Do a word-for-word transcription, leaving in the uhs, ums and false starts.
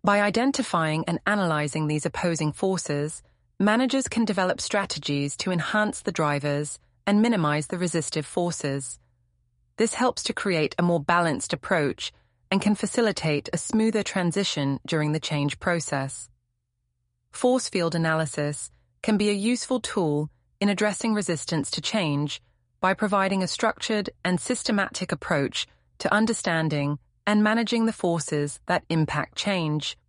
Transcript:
By identifying and analyzing these opposing forces, managers can develop strategies to enhance the drivers and minimize the resistive forces. This helps to create a more balanced approach and can facilitate a smoother transition during the change process. Force field analysis can be a useful tool in addressing resistance to change by providing a structured and systematic approach to understanding and managing the forces that impact change.